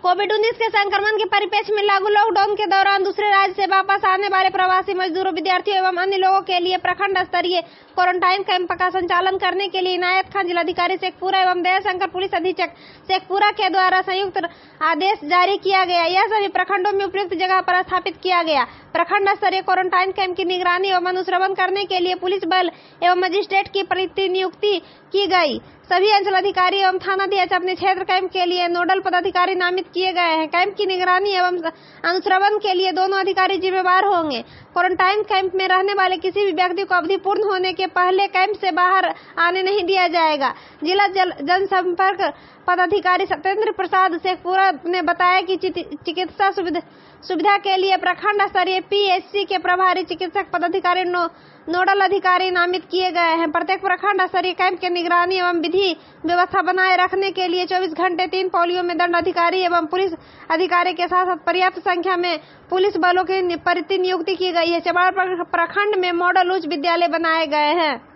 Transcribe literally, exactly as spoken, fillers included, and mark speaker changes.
Speaker 1: Covid उन्नीस के संक्रमण के परिप्रेक्ष्य में लागू लॉकडाउन के दौरान दूसरे राज्य से वापस आने वाले प्रवासी मजदूरों, विद्यार्थियों एवं अन्य लोगों के लिए प्रखंड स्तरीय क्वारंटाइन कैंप का संचालन करने के लिए इनायत खान जिलाधिकारी शेखपुरा एवं दयाशंकर पुलिस अधीक्षक शेखपुरा के द्वारा संयुक्त आदेश जारी किया गया। यह सभी प्रखंडों में उपयुक्त जगह पर स्थापित किया गया। प्रखंड स्तरीय क्वारंटाइन कैंप की निगरानी एवं अनुश्रवण करने के लिए पुलिस बल एवं मजिस्ट्रेट की प्रतिनियुक्ति की गई। सभी अंचलाधिकारी एवं थानाध्यक्ष अपने क्षेत्र कैंप के लिए नोडल पदाधिकारी नामित किए गए हैं। कैंप की निगरानी एवं अनुश्रवण के लिए दोनों अधिकारी जिम्मेदार होंगे। क्वारंटाइन कैंप में रहने वाले किसी भी व्यक्ति को अवधि पूर्ण होने के पहले कैंप से बाहर आने नहीं दिया जाएगा। जिला जनसंपर्क पदाधिकारी सत्येंद्र प्रसाद शेखपुरा ने बताया कि चिकित्सा सुविधा सुविधा के लिए प्रखंड स्तरीय पीएचसी के प्रभारी चिकित्सक पदाधिकारी नो, नोडल अधिकारी नामित किए गए हैं। प्रत्येक प्रखंड स्तरीय कैंप की निगरानी एवं विधि व्यवस्था बनाए रखने के लिए चौबीस घंटे तीन पालियों में दंड अधिकारी एवं पुलिस अधिकारी के साथ साथ पर्याप्त संख्या में पुलिस बलों की प्रतिनियुक्ति की गई है। चमार प्रखंड में मॉडल उच्च विद्यालय बनाए गए हैं।